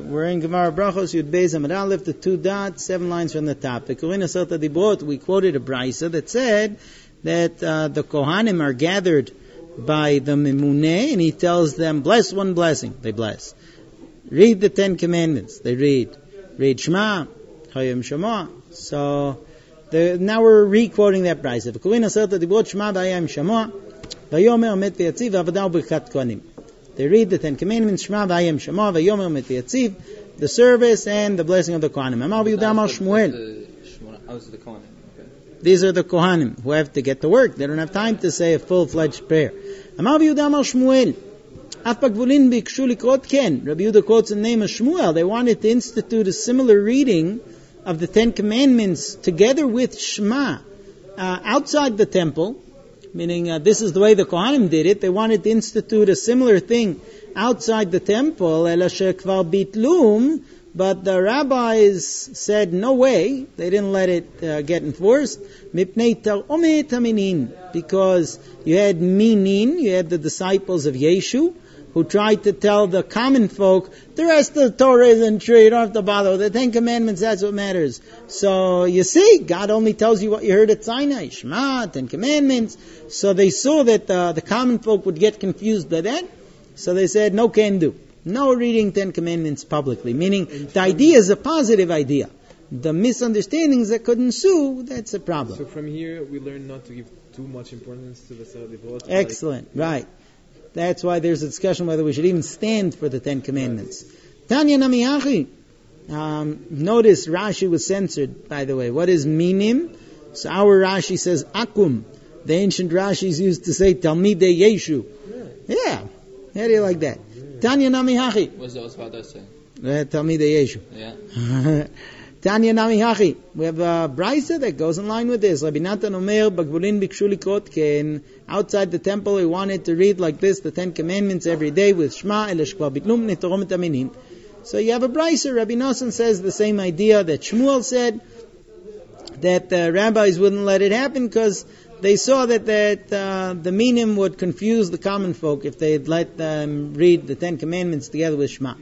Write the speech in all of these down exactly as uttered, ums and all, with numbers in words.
we're in Gemara Brachos, Yud Beis Amud Aleph, the two dots, seven lines from the top. The Korina Sota Dibrot, we quoted a brisa that said that uh, the Kohanim are gathered by the Memuneh, and he tells them, bless one blessing. They bless. Read the Ten Commandments. They read. Read Shema, Chayim Shema. So the, now we're re-quoting that brisa. The Korina Sota Dibrot, Shema V'ayam Shema, V'yomer Met V'yatziv, V'avadav B'chat Kohanim. They read the Ten Commandments, Shema V'ayam Shema, V'yomer Met V'yatziv, the service and the blessing of the Kohanim. Amar B'Yehuda Amar Shmuel. These are the Kohanim who have to get to work. They don't have time to say a full-fledged prayer. Amar B'Yehuda Amar Shmuel. Af Bagvulin Bikshu Likrot Ken. Rabbi Yehuda quotes the name of Shmuel. They wanted to institute a similar reading of the Ten Commandments together with Shema uh, outside the temple. Meaning, uh, this is the way the Kohanim did it. They wanted to institute a similar thing outside the temple. But the rabbis said, no way. They didn't let it uh, get enforced. Because you had minin, you had the disciples of Yeshu, who tried to tell the common folk, the rest of the Torah isn't true, you don't have to bother. The Ten Commandments, that's what matters. So, you see, God only tells you what you heard at Sinai, Shema, Ten Commandments. So they saw that uh, the common folk would get confused by that. So they said, no can do. No reading Ten Commandments publicly. Meaning, the idea is a positive idea. The misunderstandings that could ensue, that's a problem. So from here, we learn not to give too much importance to the Sadiqot. Excellent, like, right. That's why there's a discussion whether we should even stand for the Ten Commandments. Tanya Namiyachi. Um, notice Rashi was censored, by the way. What is minim? So our Rashi says akum. The ancient Rashis used to say Talmidei Yeshu. Yeah. yeah. How do you like that? Yeah. Tanya Namiyachi. What's the Osvada say? Uh, Talmidei Yeshu. Yeah. Tanya Nami Hachi. We have a brisa that goes in line with this. Rabbi Natan Omer, Bagvulin Bikshu Likrot Ken. Outside the temple, he wanted to read like this, the Ten Commandments every day with Shema, Elesh Kvar Bitlum, Nitorom Et Aminim. So you have a brisa. Rabbi Nosson says the same idea that Shmuel said, that the rabbis wouldn't let it happen because they saw that, that uh, the minim would confuse the common folk if they'd let them read the Ten Commandments together with Shema.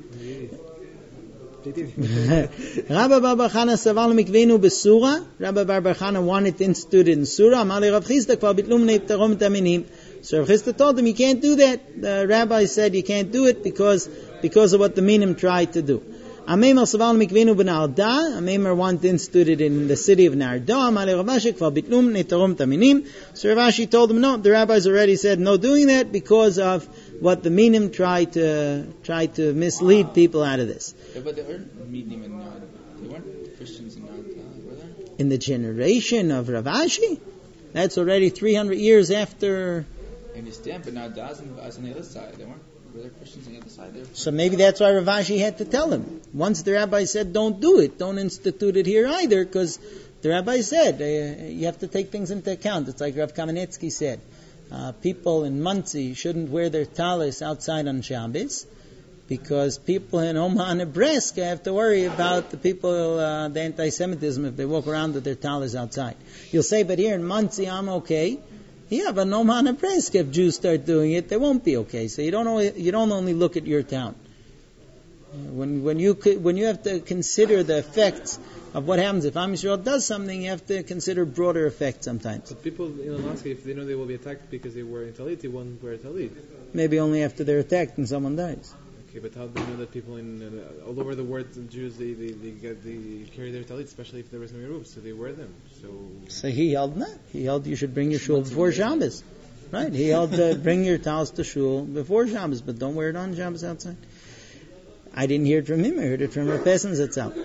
Rabbi Bar Chana Saval Mikvenu Besura. Rabbi Bar Chana wanted to institute it in Surah. Amali Rav Chisda Kvar Bitlum Neitarom Taminim. So Rav Chisda told him you can't do that. The rabbi said you can't do it because because of what the minim tried to do. Amemar Saval Mikvenu Benarda. Amemar wanted to institute it in the city of Narda. Amali Rav Ashi Kvar Bitlum Neitarom Taminim. So Rav Ashi told him no. The rabbis already said no doing that because of what the minim tried to try to mislead people out of this. Yeah, but they weren't minim in Nard. They weren't Christians in Nard, were they? In the generation of Rav Ashi, that's already three hundred years after. I understand, but Nard was on the other side. They weren't. Were there Christians on the other side there? So maybe that's why Rav Ashi had to tell him. Once the rabbi said, "Don't do it, don't institute it here either," because the rabbi said uh, you have to take things into account. It's like Rav Kamenetsky said. Uh, people in Monsey shouldn't wear their talis outside on Shabbos because people in Omaha, Nebraska have to worry about the people, uh, the anti-Semitism if they walk around with their talis outside. You'll say, but here in Monsey I'm okay. Yeah, but in Omaha, Nebraska, if Jews start doing it, they won't be okay. So you don't only, you don't only look at your town. When when you when you have to consider the effects of what happens if Am Yisrael does something, you have to consider broader effects sometimes. But people in Alaska, if they know they will be attacked because they wear a talit, they won't wear a talit. Maybe only after they're attacked and someone dies. Okay, but how do they know that people in uh, all over the world, the Jews, they they they, get, they carry their talit, especially if there was no Eruv, so they wear them. So so he held that. He held you should bring your shul before Shabbos. Right? He held uh, bring your talis to shul before Shabbos, but don't wear it on Shabbos outside. I didn't hear it from him, I heard it from Rav Pesen Zatzal.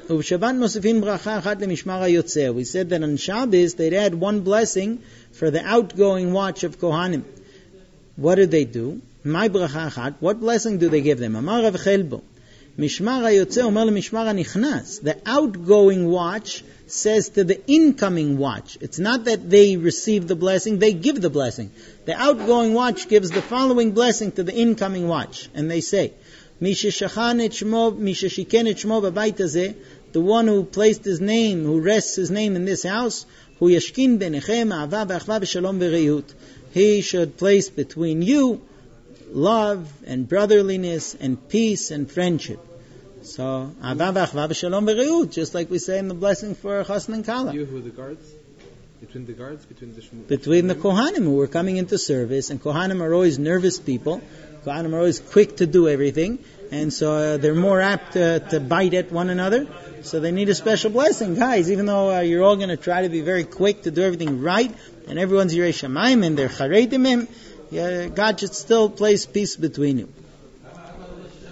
We said that on Shabbos they'd add one blessing for the outgoing watch of Kohanim. What did they do? My bracha achat, what blessing do they give them? Amar Rav Chelbo. Mishmar hayotze omer lemishmar hanichnas. The outgoing watch says to the incoming watch. It's not that they receive the blessing, they give the blessing. The outgoing watch gives the following blessing to the incoming watch. And they say, the one who placed his name, who rests his name in this house, he should place between you love and brotherliness and peace and friendship. So, Ava v'achva v'shalom v'reut, just like we say in the blessing for Chassan and Kala. You who the guards? Between the guards? Between the shmu- Between the Kohanim who were coming into service, and Kohanim are always nervous people. Kohanim are always quick to do everything, and so uh, they're more apt uh, to bite at one another. So they need a special blessing. Guys, even though uh, you're all going to try to be very quick to do everything right, and everyone's Yirei Shamayim and they're Charedim, yeah, God should still place peace between you.